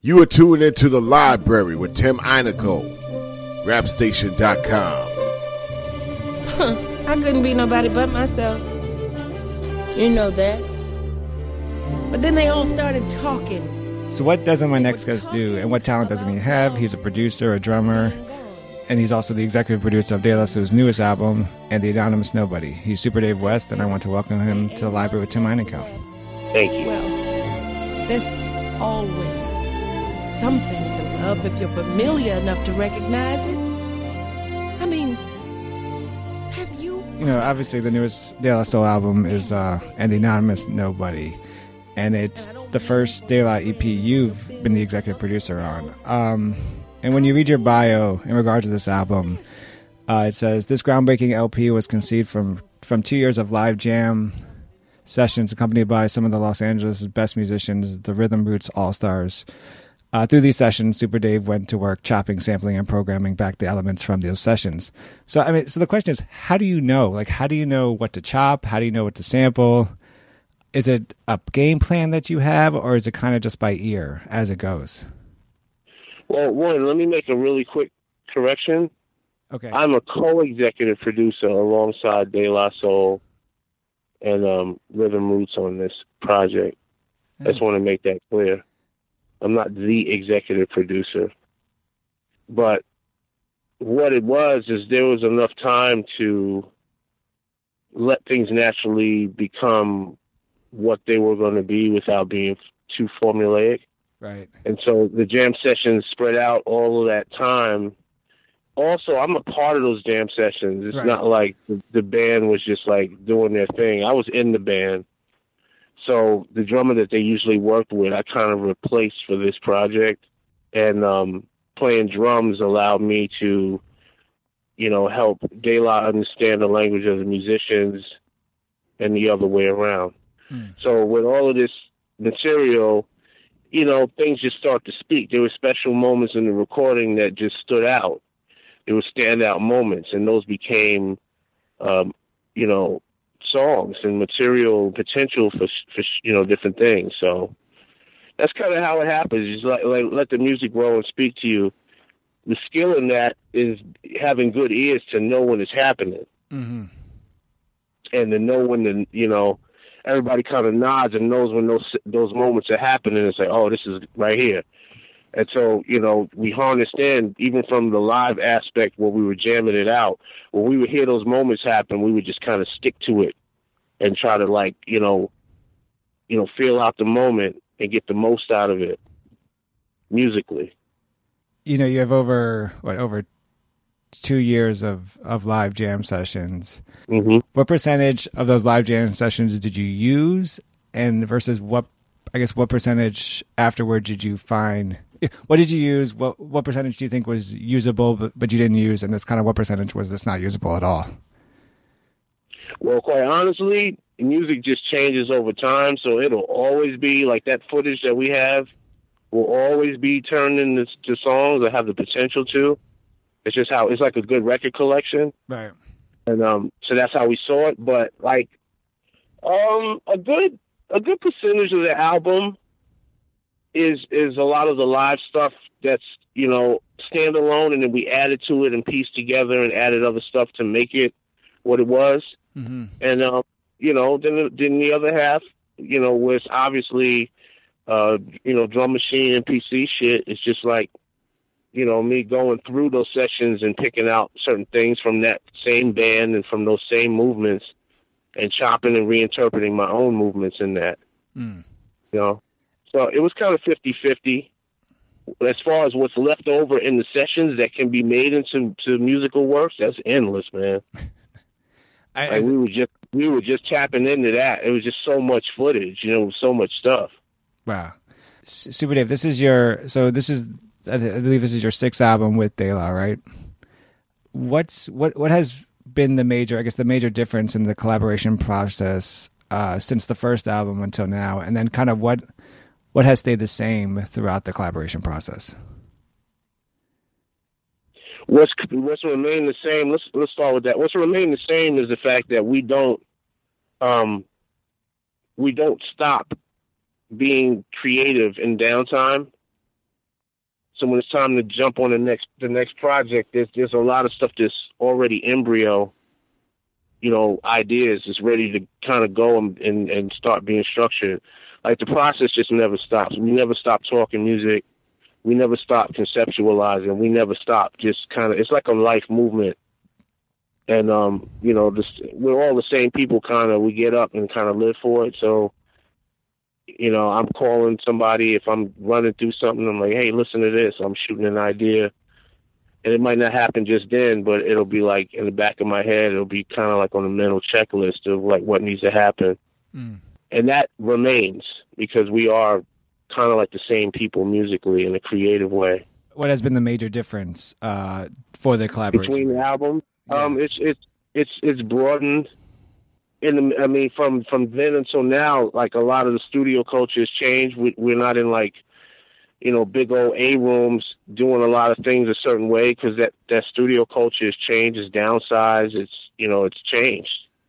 You are tuned into The Library with Tim Einico, rapstation.com. I couldn't be nobody but myself. You know that. But then they all started talking. So what doesn't my next guest do, and what talent doesn't he have? He's a producer, a drummer, and he's also the executive producer of De La Soul's newest album, and The Anonymous Nobody. He's Super Dave West, and I want to welcome him to The Library with Tim Einico. Thank you. Well, there's always something to love if you're familiar enough to recognize it. I mean, have you... You know, obviously the newest De La Soul album is And The Anonymous Nobody, and it's the first De La EP you've been the executive producer on. And when you read your bio in regard to this album, it says, this groundbreaking LP was conceived from 2 years of live jam sessions accompanied by some of the Los Angeles' best musicians, the Rhythm Roots All-Stars. Through these sessions, Super Dave went to work chopping, sampling, and programming back the elements from those sessions. So, I mean, so the question is, how do you know? Like, how do you know what to chop? How do you know what to sample? Is it a game plan that you have, or is it kind of just by ear as it goes? Well, one, let me make a really quick correction. Okay. I'm a co-executive producer alongside De La Soul and Rhythm Roots on this project. I just want to make that clear. I'm not the executive producer. But what it was is there was enough time to let things naturally become what they were going to be without being too formulaic. Right. And so the jam sessions spread out all of that time. Also, I'm a part of those jam sessions. It's not like the band was just like doing their thing. I was in the band. So the drummer that they usually worked with, I kind of replaced for this project. And playing drums allowed me to, you know, help De La understand the language of the musicians and the other way around. So with all of this material, you know, things just start to speak. There were special moments in the recording that just stood out. There were standout moments, and those became, you know, songs and material potential for you know, different things. So that's kind of how it happens. You just let the music grow and speak to you. The skill in that is having good ears to know when it's happening, and to know when the, you know, everybody kind of nods and knows when those moments are happening and say, oh, this is right here. And so, you know, we harnessed in, even from the live aspect where we were jamming it out, when we would hear those moments happen, we would just kind of stick to it and try to, like, you know, feel out the moment and get the most out of it musically. You know, you have over 2 years of live jam sessions. Mm-hmm. What percentage of those live jam sessions did you use, and versus what percentage afterward did you find? What did you use? What percentage do you think was usable, but you didn't use, and this kind of what percentage was this not usable at all? Well, quite honestly, music just changes over time, so it'll always be like that footage that we have will always be turned into songs that have the potential to. It's just how it's like a good record collection, right? And so that's how we saw it. But like, a good percentage of the album is a lot of the live stuff that's, you know, standalone, and then we added to it and pieced together and added other stuff to make it what it was. Mm-hmm. And you know, then the other half, you know, was obviously, you know, drum machine and PC shit. It's just like, you know, me going through those sessions and picking out certain things from that same band and from those same movements and chopping and reinterpreting my own movements in that. You know? So it was kind of 50-50. As far as what's left over in the sessions that can be made into musical works, that's endless, man. We were just tapping into that. It was just so much footage, you know, so much stuff. Wow. Super Dave, I believe this is your sixth album with De La, right? What has been the major difference in the collaboration process since the first album until now, and then kind of what has stayed the same throughout the collaboration process? What's remained the same? Let's start with that. What's remained the same is the fact that we don't stop being creative in downtime. So when it's time to jump on the next project, there's a lot of stuff that's already embryo, ideas is ready to kind of go and start being structured. Like the process just never stops. We never stop talking music. We never stop conceptualizing. We never stop just kind of, it's like a life movement. And, we're all the same people kind of, we get up and kind of live for it. So, I'm calling somebody if I'm running through something. I'm like, hey, listen to this. I'm shooting an idea. And it might not happen just then, but it'll be like in the back of my head, it'll be kind of like on a mental checklist of like what needs to happen. Mm. And that remains because we are kind of like the same people musically in a creative way. What has been the major difference for the collaboration? Between the albums? Yeah. It's broadened. From then until now, like a lot of the studio culture has changed. We're not in like, big old A rooms doing a lot of things a certain way because that studio culture has changed, it's downsized, it's changed.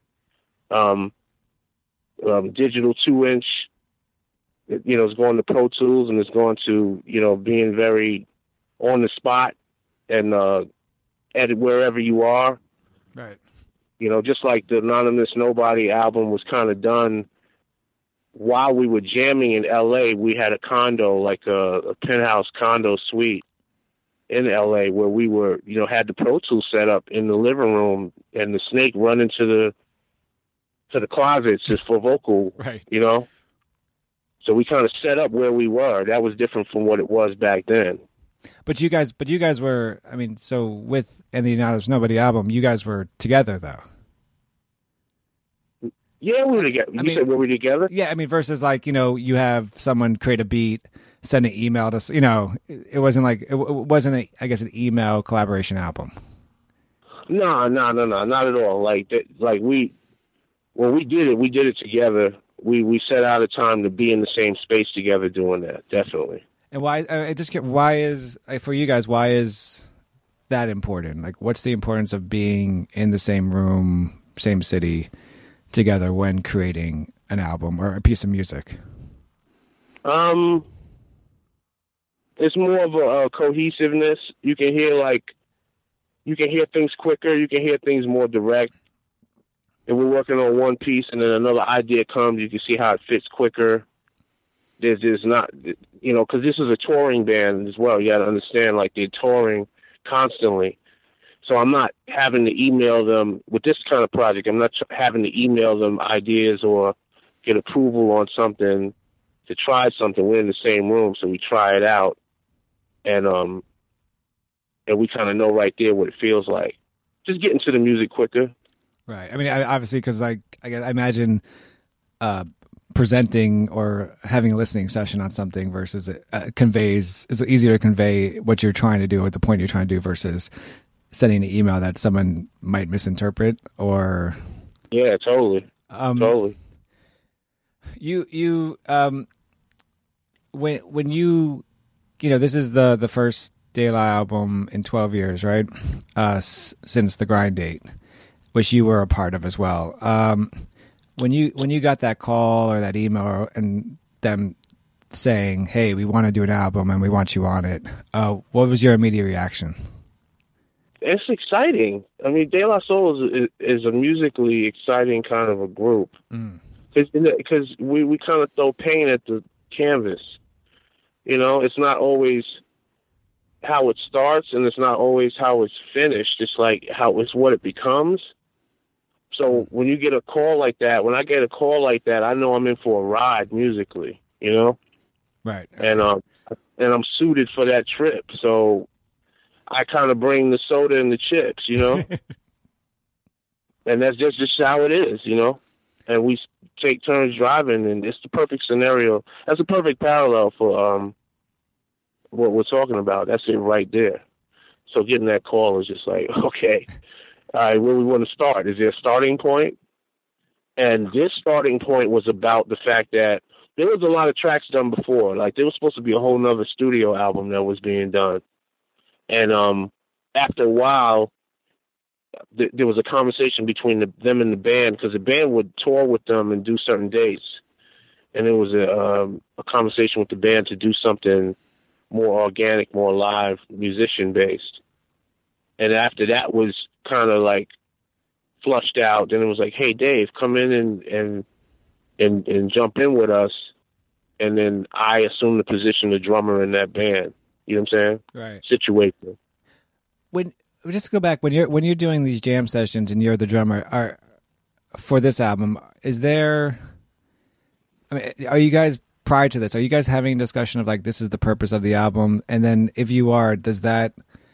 Digital 2-inch, it's going to Pro Tools and it's going to, being very on the spot and edit wherever you are. Right. Just like the Anonymous Nobody album was kind of done while we were jamming in L.A., we had a condo, like a penthouse condo suite in L.A. where we were, had the Pro Tools set up in the living room and the Snake run into the closets just for vocal, right. So we kind of set up where we were. That was different from what it was back then. But you guys were, so with and the Anonymous Nobody album, you guys were together though. Yeah, we were together. Said were we together? Yeah, versus like, you have someone create a beat, send an email to, it wasn't like, it wasn't, an email collaboration album. No, not at all. When we did it together. We set out a time to be in the same space together doing that, definitely. And why for you guys, why is that important? Like, what's the importance of being in the same room, same city, together when creating an album or a piece of music? It's more of a cohesiveness. You can hear things quicker. You can hear things more direct. If we're working on one piece and then another idea comes, you can see how it fits quicker. There's not, because this is a touring band as well. You got to understand, like, they're touring constantly. So I'm not having to email them with this kind of project. I'm not having to email them ideas or get approval on something to try something. We're in the same room, so we try it out, and we kind of know right there what it feels like. Just getting to the music quicker. Right. Obviously, because I imagine presenting or having a listening session on something versus it's easier to convey what you're trying to do at the point you're trying to do versus sending an email that someone might misinterpret or. Yeah, totally. Totally. You when you this is the first De La album in 12 years, right? Since the Grind date, which you were a part of as well. When you got that call or that email and them saying, "Hey, we want to do an album and we want you on it," what was your immediate reaction? It's exciting. De La Soul is a musically exciting kind of a group because we kind of throw paint at the canvas. It's not always how it starts and it's not always how it's finished. It's like how it's what it becomes. So when you get a call like that, when I get a call like that, I know I'm in for a ride musically, Right. And I'm suited for that trip. So I kind of bring the soda and the chips, and that's just how it is, and we take turns driving, and it's the perfect scenario. That's a perfect parallel for what we're talking about. That's it right there. So getting that call is just like, okay, all right, where we want to start? Is there a starting point? And this starting point was about the fact that there was a lot of tracks done before. Like, there was supposed to be a whole nother studio album that was being done. And after a while, there was a conversation between them and the band, because the band would tour with them and do certain dates. And there was a conversation with the band to do something more organic, more live, musician based. And after that was kind of like flushed out, then it was like, hey, Dave, come in and jump in with us. And then I assumed the position of drummer in that band. You know what I'm saying? Right. Situation. Just to go back, when you're doing these jam sessions and you're the drummer, for this album, are you guys, prior to this, are you guys having a discussion of like, this is the purpose of the album? And then if you are, does that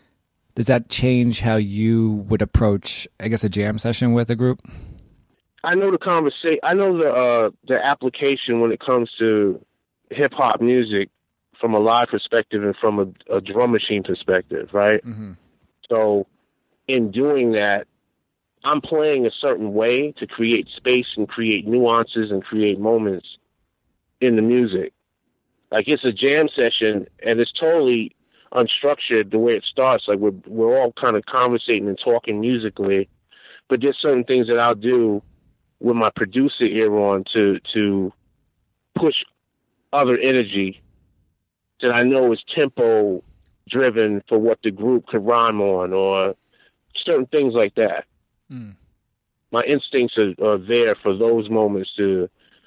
change how you would approach, I guess, a jam session with a group? I know the conversation. I know the application when it comes to hip hop music from a live perspective and from a drum machine perspective, right? Mm-hmm. So in doing that, I'm playing a certain way to create space and create nuances and create moments in the music. Like, it's a jam session and it's totally unstructured the way it starts. Like, we're all kind of conversating and talking musically, but there's certain things that I'll do with my producer ear on to push other energy that I know is tempo driven for what the group could rhyme on, or certain things like that. Mm. My instincts are there for those moments to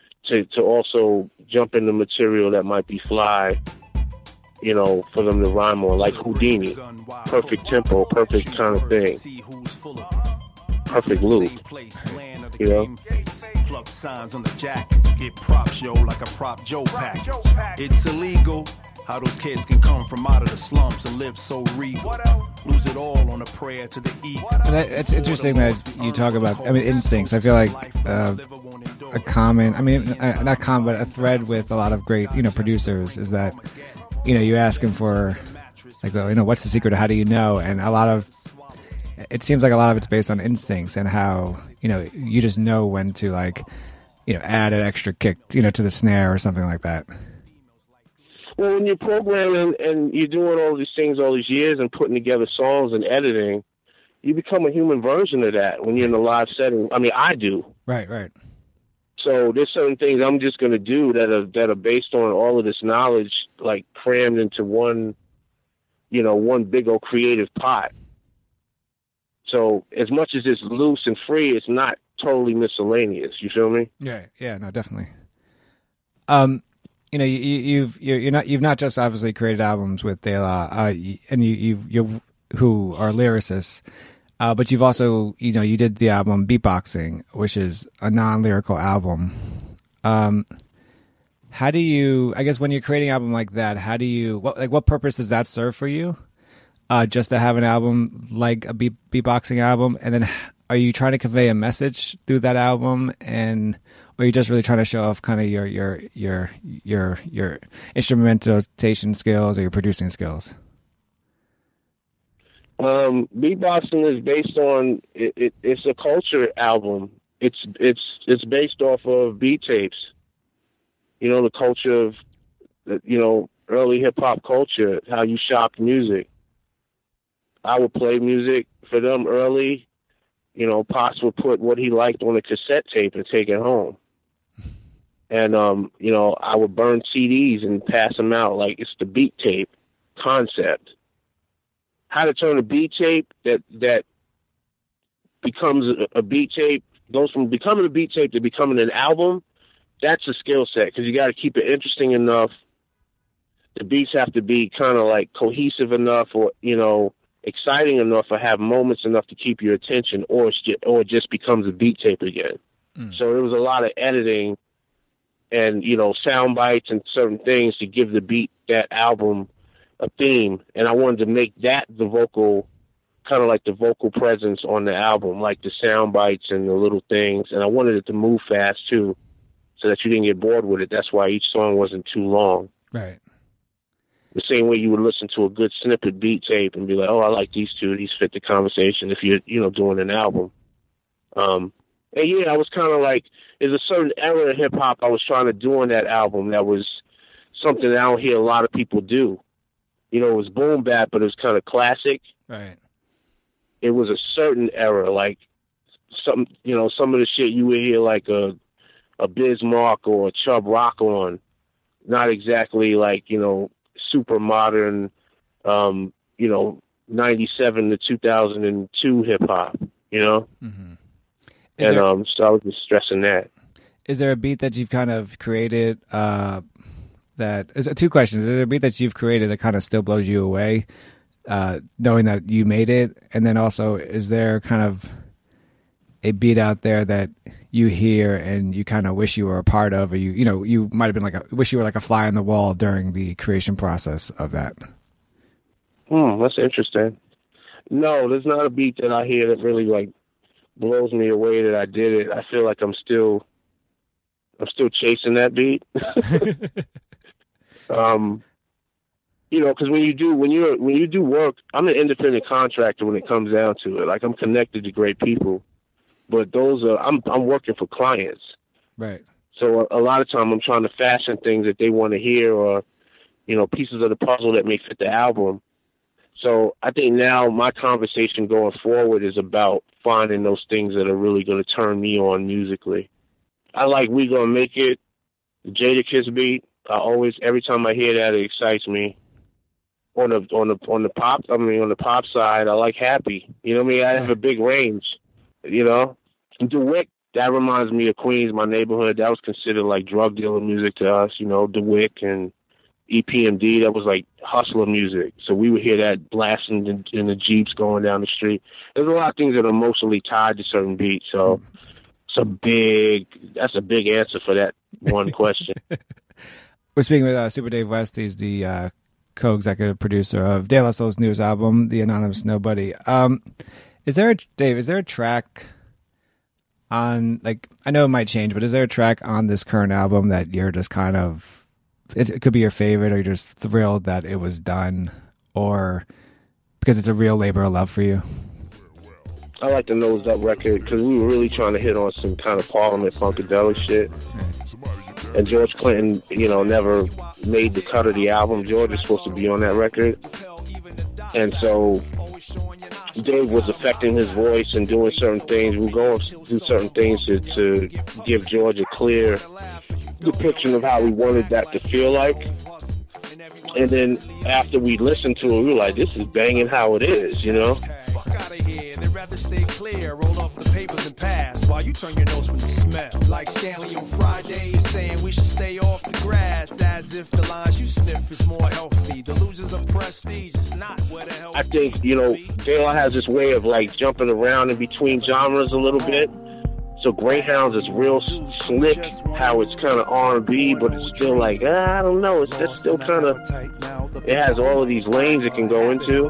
also jump into material that might be fly, you know, for them to rhyme on, like Houdini. Perfect tempo, perfect kind of thing. Perfect loop, you know? Plug signs on the jackets, get props, yo, like a prop Joe package. It's illegal how those kids can come from out of the slums and live so regal. Lose it all on a prayer to the ego. It's interesting that you talk about, instincts. I feel like a common, not common, but a thread with a lot of great, producers is that, you ask them for, like, what's the secret, or how do you know? And it seems like a lot of it's based on instincts and how, you just know when to, like, add an extra kick, to the snare or something like that. Well, when you're programming and you're doing all these things all these years and putting together songs and editing, you become a human version of that when you're in a live setting. I do. Right. So there's certain things I'm just going to do that are based on all of this knowledge, like crammed into one big old creative pot. So as much as it's loose and free, it's not totally miscellaneous. You feel me? Yeah, no, definitely. You've not just obviously created albums with De La, and you who are lyricists, but you've also you did the album Beatboxing, which is a non-lyrical album. How do you? I guess when you're creating an album like that, what purpose does that serve for you? Just to have an album like a beatboxing album, and then are you trying to convey a message through that album, or are you just really trying to show off kind of your instrumentation skills or your producing skills? Beatboxing is based on it's a culture album. It's based off of beat tapes. The culture of early hip hop culture, how you shop music. I would play music for them early. Pops would put what he liked on a cassette tape and take it home. And, I would burn CDs and pass them out like it's the beat tape concept. How to turn a beat tape that becomes a beat tape, goes from becoming a beat tape to becoming an album, that's a skill set, because you got to keep it interesting enough. The beats have to be kind of like cohesive enough, or, exciting enough, or have moments enough to keep your attention, or it just becomes a beat tape again. So there was a lot of editing and, sound bites and certain things to give the beat, that album, a theme. And I wanted to make that the vocal, kind of like the vocal presence on the album, like the sound bites and the little things. And I wanted it to move fast too, so that you didn't get bored with it. That's why each song wasn't too long. Right. The same way you would listen to a good snippet beat tape and be like, oh, I like these two. These fit the conversation if you're, doing an album. And yeah, I was kind of like, there's a certain era of hip hop I was trying to do on that album that was something that I don't hear a lot of people do. It was boom bap, but it was kind of classic. Right. It was a certain era, like some of the shit you would hear like a Bismarck or a Chubb Rock on. Not exactly like, super modern, 97 to 2002 hip hop, Mm-hmm. So I was just stressing that. Is there a beat that you've kind of created two questions. Is there a beat that you've created that kind of still blows you away, knowing that you made it? And then also, is there kind of a beat out there that you hear and you kind of wish you were a part of, or you might have been wish you were like a fly on the wall during the creation process of that? That's interesting. No, there's not a beat that I hear that really like blows me away that I did it. I feel like I'm still chasing that beat. Because when you do work, I'm an independent contractor when it comes down to it. Like, I'm connected to great people, but I'm working for clients. Right. So a lot of time I'm trying to fashion things that they want to hear, or, pieces of the puzzle that may fit the album. So I think now my conversation going forward is about finding those things that are really going to turn me on musically. I like We Gonna Make It, the Jadakiss beat. Every time I hear that, it excites me. On the pop side, I like Happy. You know what I mean? I have a big range. DeWick, that reminds me of Queens, my neighborhood. That was considered like drug dealer music to us. DeWick and EPMD, that was like hustler music. So we would hear that blasting in the Jeeps going down the street. There's a lot of things that are emotionally tied to certain beats. So that's a big answer for that one question. We're speaking with Super Dave West. He's the co-executive producer of De La Soul's newest album, The Anonymous Nobody. Is there a track on, like, I know it might change, but is there a track on this current album that you're just kind of, it could be your favorite, or you're just thrilled that it was done, or because it's a real labor of love for you? I like the Nose Up record because we were really trying to hit on some kind of Parliament Funkadelic shit. And George Clinton, never made the cut of the album. George is supposed to be on that record. And so Dave was affecting his voice and doing certain things. We were going to do certain things to give George a clear depiction of how we wanted that to feel like. And then after we listened to it, we were like, this is banging how it is, Fuck out of here, they'd rather stay clear. Roll up the papers and pass while you turn your nose from the smell. Like Stanley on Friday saying we should stay off the grass, as if the lines you sniff is more healthy. Delusions of prestige is not where the hell. I think, De La has this way of like jumping around in between genres a little bit. So Greyhounds is real slick, how it's kind of R&B, but it's still like, I don't know, it's just still kind of, it has all of these lanes it can go into.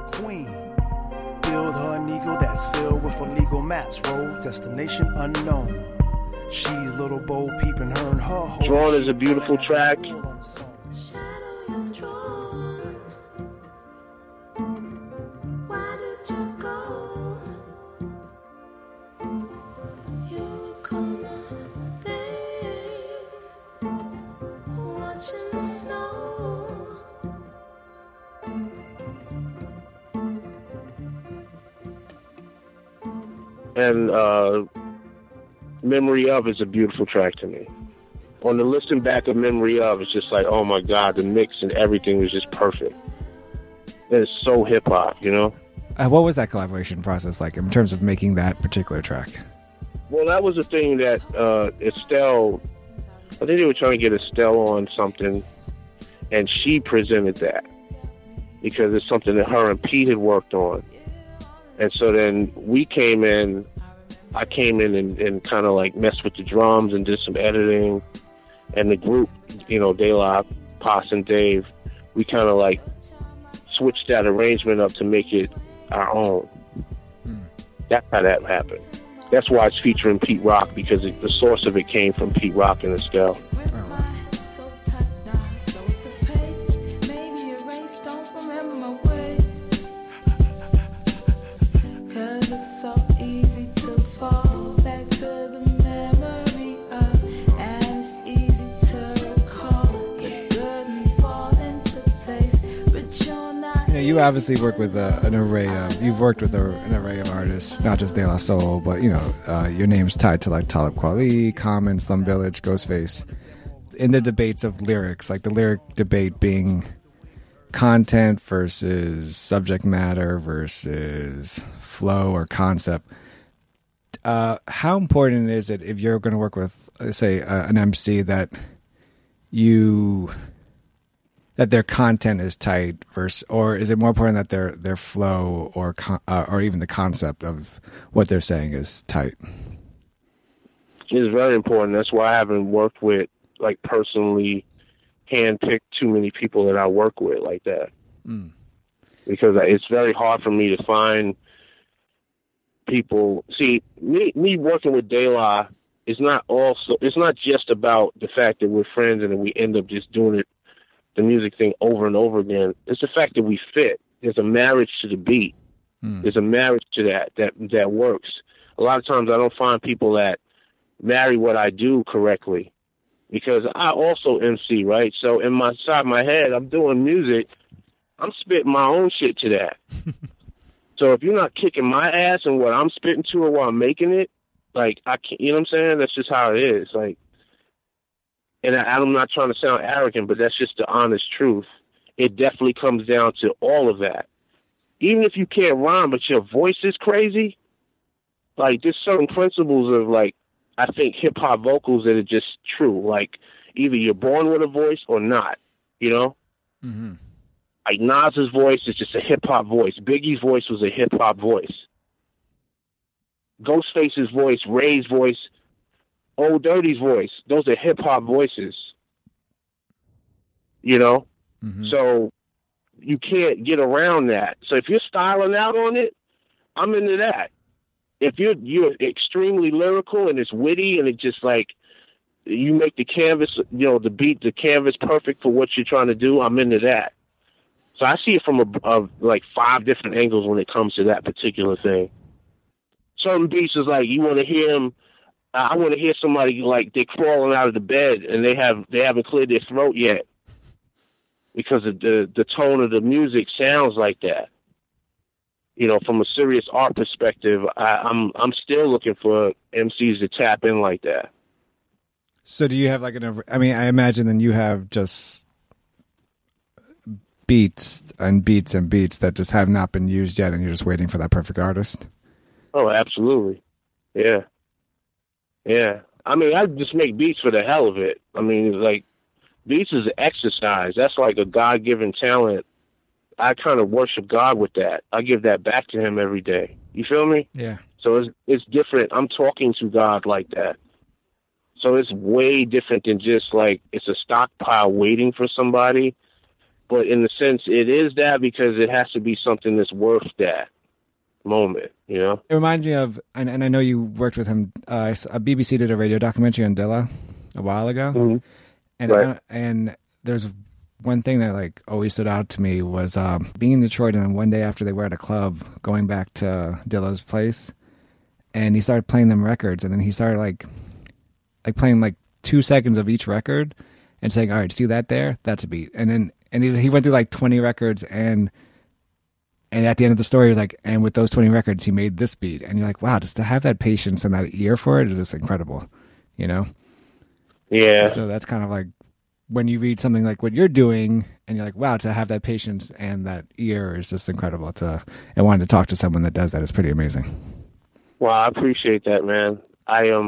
Build her an eagle that's filled with illegal maps, road destination unknown. She's little Bo peeping her and her home. Drawn is a beautiful track. And Memory Of is a beautiful track to me. On the listen back of Memory Of, it's just like, oh my God, the mix and everything was just perfect. It's so hip hop, What was that collaboration process like in terms of making that particular track? Well, that was the thing that Estelle, I think they were trying to get Estelle on something, and she presented that because it's something that her and Pete had worked on. And so then I came in and kind of like messed with the drums and did some editing. And the group, De La, Paz, and Dave, we kind of like switched that arrangement up to make it our own. That's how that happened. That's why it's featuring Pete Rock, because the source of it came from Pete Rock and Estelle. You obviously work with an array of artists, not just De La Soul, but your name's tied to like Talib Kweli, Common, Slum Village, Ghostface. In the debates of lyrics, like the lyric debate being content versus subject matter versus flow or concept. How important is it if you're going to work with, say, an MC that their content is tight versus, or is it more important that their flow or even the concept of what they're saying is tight? It's very important. That's why I haven't worked with, like, personally handpicked too many people that I work with like that. Because it's very hard for me to find people. See, me working with De La is not just about the fact that we're friends and that we end up just doing the music thing over and over again. It's the fact that we fit. There's a marriage to the beat. There's a marriage to that works. A lot of times I don't find people that marry what I do correctly, because I also MC, right? So in my head, I'm doing music. I'm spitting my own shit to that. So if you're not kicking my ass and what I'm spitting to or while I'm making it, like, I can't, you know what I'm saying? That's just how it is. Like, and I'm not trying to sound arrogant, but that's just the honest truth. It definitely comes down to all of that. Even if you can't rhyme, but your voice is crazy, like, there's certain principles of, like, I think hip-hop vocals that are just true. Like, either you're born with a voice or not, you know? Mm-hmm. Like, Nas's voice is just a hip-hop voice. Biggie's voice was a hip-hop voice. Ghostface's voice, Ray's voice, Old Dirty's voice, those are hip-hop voices. You know? Mm-hmm. So you can't get around that. So if you're styling out on it, I'm into that. If you're extremely lyrical and it's witty and it just, like, you make the canvas, you know, the canvas perfect for what you're trying to do, I'm into that. So I see it from like 5 different angles when it comes to that particular thing. Certain beats is like, you want to hear them. I want to hear somebody like they're crawling out of the bed and they haven't cleared their throat yet, because of the tone of the music sounds like that. You know, from a serious art perspective, I'm still looking for MCs to tap in like that. So do you have like I imagine then you have just beats and beats and beats that just have not been used yet and you're just waiting for that perfect artist? Oh, absolutely. Yeah. Yeah. I mean, I just make beats for the hell of it. I mean, like, beats is an exercise. That's like a God-given talent. I kind of worship God with that. I give that back to him every day. You feel me? Yeah. So it's different. I'm talking to God like that. So it's way different than just like it's a stockpile waiting for somebody. But in the sense, it is that because it has to be something that's worth that moment, you know? It reminds me of, and I know you worked with him, BBC did a radio documentary on Dilla a while ago. Mm-hmm. And right. And there's one thing that like always stood out to me was being in Detroit, and then one day after they were at a club, going back to Dilla's place, and he started playing them records, and then he started like playing like 2 seconds of each record and saying, all right, see that there? That's a beat. And he went through like 20 records, and at the end of the story, he was like, and with those 20 records, he made this beat. And you're like, wow, just to have that patience and that ear for it is just incredible, you know? Yeah. So that's kind of like when you read something like what you're doing and you're like, wow, to have that patience and that ear is just incredible. And wanting to talk to someone that does that is pretty amazing. Well, I appreciate that, man. I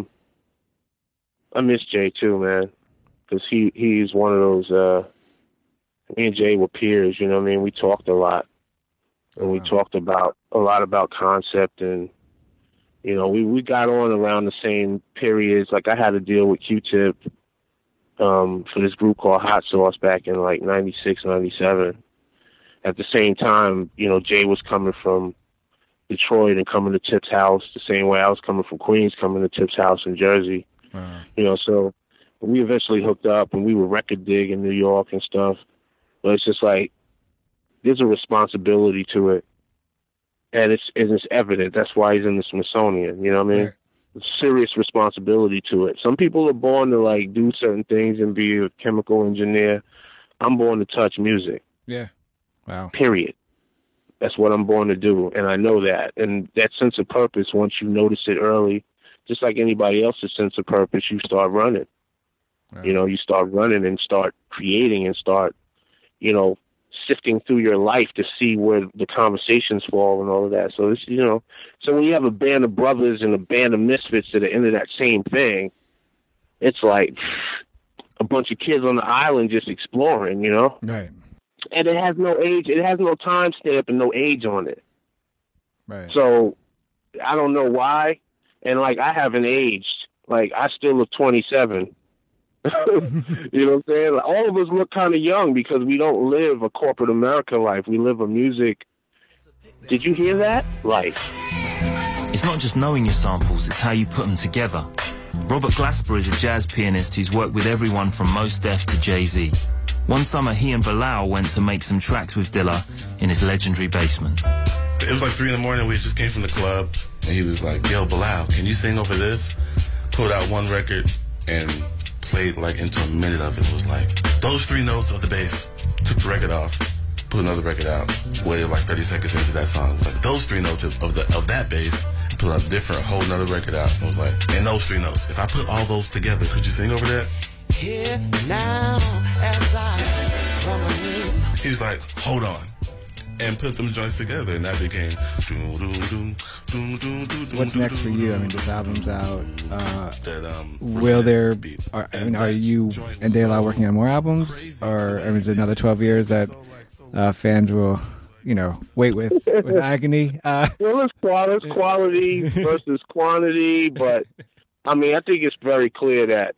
miss Jay too, man, because he's one of those, me and Jay were peers, you know what I mean? We talked a lot. And we talked about a lot about concept, and, you know, we got on around the same periods. Like, I had to deal with Q-Tip for this group called Hot Sauce back in, like, 96, 97. At the same time, you know, Jay was coming from Detroit and coming to Tip's house the same way I was coming from Queens, coming to Tip's house in Jersey. Wow. You know, so we eventually hooked up, and we were record dig in New York and stuff. But it's just like, there's a responsibility to it, and it's evident. That's why he's in the Smithsonian. You know what I mean? Right. Serious responsibility to it. Some people are born to like do certain things and be a chemical engineer. I'm born to touch music. Yeah. Wow. Period. That's what I'm born to do, and I know that. And that sense of purpose, once you notice it early, just like anybody else's sense of purpose, you start running. Wow. You know, you start running and start creating and start, you know, sifting through your life to see where the conversations fall and all of that. So it's, you know, so when you have a band of brothers and a band of misfits that are into that same thing, it's like a bunch of kids on the island just exploring, you know? Right. And it has no age, it has no time stamp and no age on it. Right. So I don't know why. And like, I haven't aged. Like, I still look 27. You know what I'm saying? Like, all of us look kind of young because we don't live a corporate America life. We live a music. Did you hear that? Life. It's not just knowing your samples, it's how you put them together. Robert Glasper is a jazz pianist who's worked with everyone from Mos Def to Jay-Z. One summer, he and Bilal went to make some tracks with Dilla in his legendary basement. It was like 3 a.m. We just came from the club, and he was like, "Yo, Bilal, can you sing over this?" Pulled out one record and played like into a minute of it. It was like those 3 notes of the bass. Took the record off, put another record out, waited like 30 seconds into that song. Like those 3 notes of that bass, put a different whole nother record out. And was like, and those 3 notes. If I put all those together, could you sing over that? Here now, as I reminisce. He was like, hold on. And put them joints together, and that became. What's next for you? I mean, this album's out. Will there? Are you and De La working on more albums, or is it another 12 years that fans will, you know, wait with agony? Well, it's quality versus quantity, but I mean, I think it's very clear that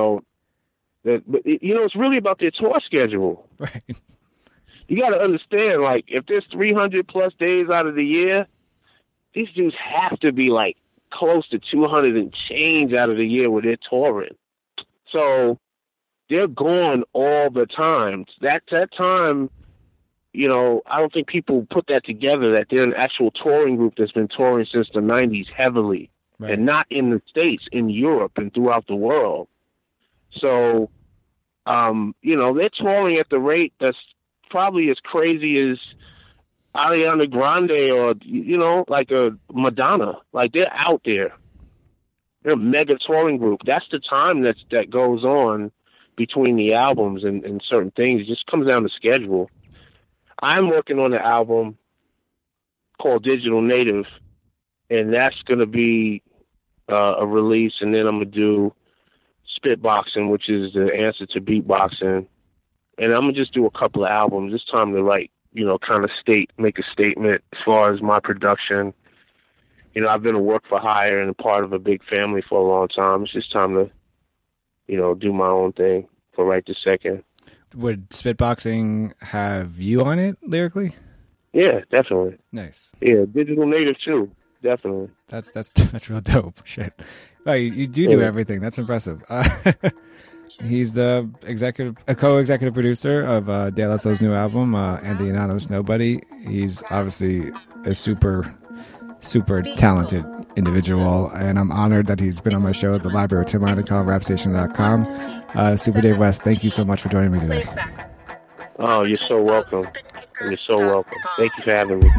it's really about their tour schedule. Right. You got to understand, like, if there's 300 plus days out of the year, these dudes have to be like close to 200 and change out of the year where they're touring. So they're gone all the time. That time, you know, I don't think people put that together, that they're an actual touring group that's been touring since the 90s heavily. Right. And not in the States, in Europe and throughout the world. So, they're touring at the rate that's probably as crazy as Ariana Grande or, like a Madonna. Like, they're out there. They're a mega touring group. That's the time that goes on between the albums and certain things. It just comes down to schedule. I'm working on an album called Digital Native, and that's going to be a release, and then I'm going to do Spitboxing, which is the answer to beatboxing. And I'm going to just do a couple of albums. It's time to, like, kind of make a statement as far as my production. I've been a work for hire and a part of a big family for a long time. It's just time to, do my own thing for right this second. Would Spitboxing have you on it lyrically? Yeah, definitely. Nice. Yeah, Digital Native too. Definitely. That's real dope. Shit. Oh, you do everything. That's impressive. He's the co-executive producer of De La Soul's new album, and the Anonymous Nobody. He's obviously a super, super talented individual, and I'm honored that he's been on my show at the Library with Tim Einenkel, rapstation.com. Super Dave West, thank you so much for joining me today. Oh, you're so welcome. You're so welcome. Thank you for having me.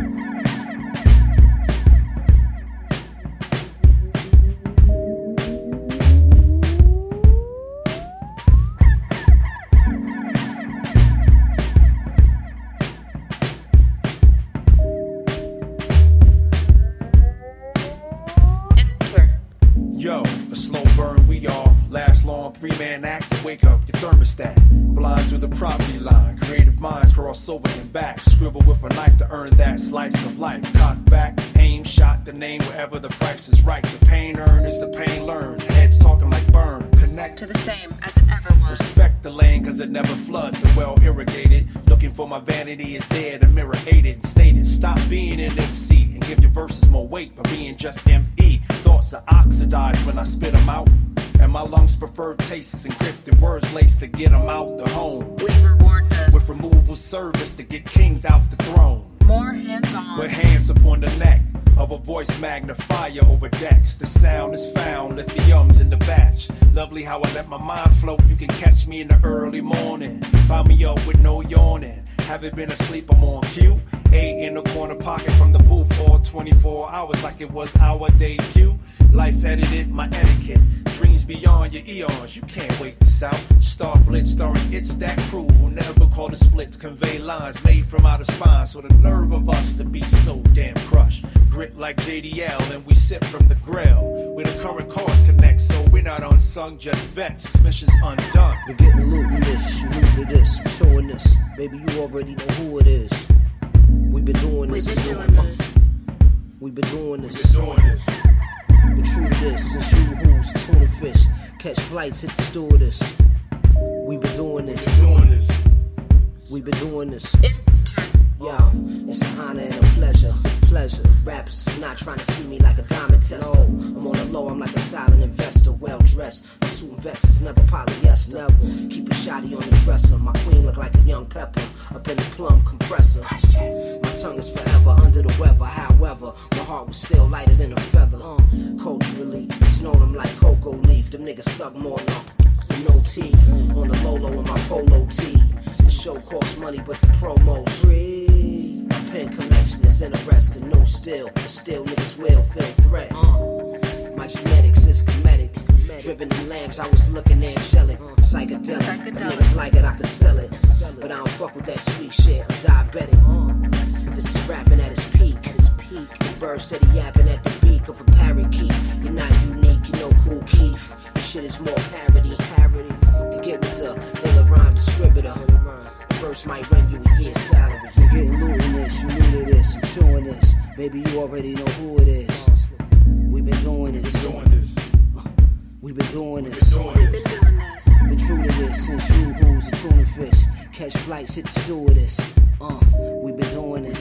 Yo, a slow burn we all last long, 3-man act to wake up your thermostat. Blind to the property line, creative minds cross over and back. Scribble with a knife to earn that slice of life. Cock back, aim, shot the name wherever the price is right. The pain earned is the pain learned. Heads talking like burn. Connect to the same as it ever was. Respect the lane cause it never floods and well irrigated. Looking for my vanity is there, the mirror hated. Stated, stop being an MC and give your verses more weight by being just M.E. Thoughts are oxidized when I spit them out. And my lungs prefer tastes, encrypted words laced to get them out the home. We reward this with removal service to get kings out the throne. More hands-on. With hands upon the neck of a voice magnifier over decks. The sound is found, lithium's in the batch. Lovely how I let my mind float. You can catch me in the early morning. Find me up with no yawning. Haven't been asleep, I'm on cue. 8 in the corner pocket from the booth all 24 hours like it was our debut. Life edited my etiquette. dreams beyond your eons. You can't wait this out. Star Blitz starring It's That Crew who never call the splits. Convey lines made from outer spine. So the nerve of us to be so damn crushed. Grit like JDL and we sip from the grill. Where the current cause connect. So we're not unsung, just vets. This mission's undone. We're getting loot in this, you new to this, I'm showing this. Baby, you already know who it is. We've been doing this. We've been doing this. Been true to this since you who's tuna fish. Catch flights, hit the stewardess. We've been doing this. We've been doing this. Yo, it's an honor and a pleasure. It's a pleasure. Rappers not trying to see me like a diamond tester. I'm on the low, I'm like a silent investor. Well dressed, my suit and vest is never polyester. Never. Keep a shotty on the dresser. My queen look like a young pepper up in the plum compressor. My tongue is forever under the weather. However, my heart was still lighter than a feather. Culturally, snow them like cocoa leaf. Them niggas suck more than no teeth. On the low in my polo tee. The show costs money, but the promo's free. My pen collection is interesting, no still. But still niggas will feel threat. My genetics is comedic. Driven in lambs, I was looking angelic. Psychedelic. If niggas like it, I could sell it. But I don't fuck with that sweet shit, I'm diabetic. This is rapping at its peak. The bird steady yapping at the beak of a parakeet. You're not unique, you know Cool Keith. This shit is more parody. To get with the Illa Rhyme distributor. First might run you a year's salary. You're getting loot in this, you new to this, I'm chewing this. Baby, you already know who it is. We've been doing this. We've been doing this. Been true to this since you who's a tuna fish. Catch flights, hit the stewardess. We've been doing this.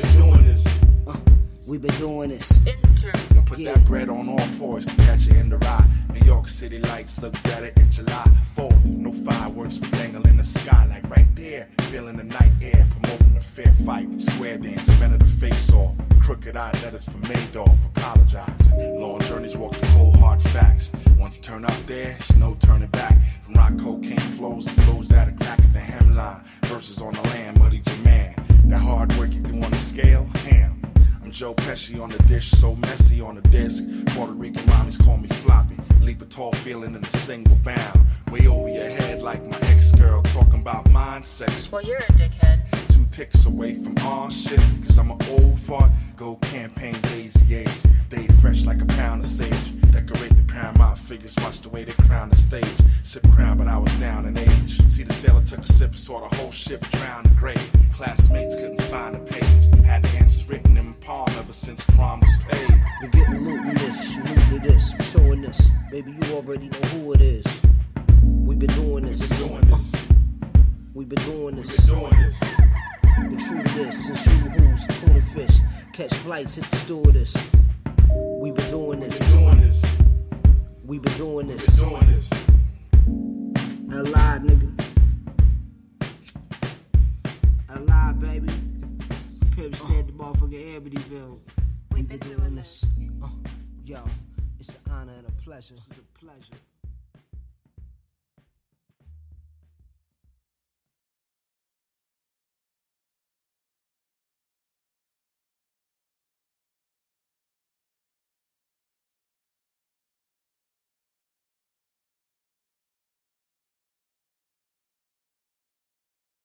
We've been doing this. Now put that bread on all fours to catch it in the rye. New York City lights look better in July 4th. No fireworks, we dangle in the sky like right there. Feeling the night air, promoting a fair fight. Square dance, minute the face off. Crooked eye letters for Madoff, apologizing. Long journeys walk the cold hard facts. Once turn up there, there's no turning back. From rock cocaine flows that a crack at the hemline. Verses on the land, muddy your man. That hard work you do on the scale, ham. I'm Joe Pesci on the dish, so messy on the disc. Puerto Rican mommies call me floppy. Leap a tall feeling in a single bound. Way over your head like my ex-girl talking about mind sex. Well, you're a dickhead. 2 ticks away from all shit, cause I'm an old fart. Go campaign lazy age. Day fresh like a pound of sage. Decorate the Paramount figures, watch the way they crown the stage. Sip crown, but I was down in age. See the sailor took a sip and saw the whole ship drown in grave. Classmates couldn't find a page. Had the answers written in my palm ever since prom was paid. We're getting loot in this, you new to this, I'm showing this. Baby, you already know who it is. We've been doing this. We've been doing this. Been true to this since you who's tuna fish. Catch flights, hit the stewardess. We've been doing this. We've been doing this. Alive, nigga. Alive, baby. Pimp stand the motherfucking Amityville. We've been doing this. Yo, it's an honor and a pleasure. It's a pleasure.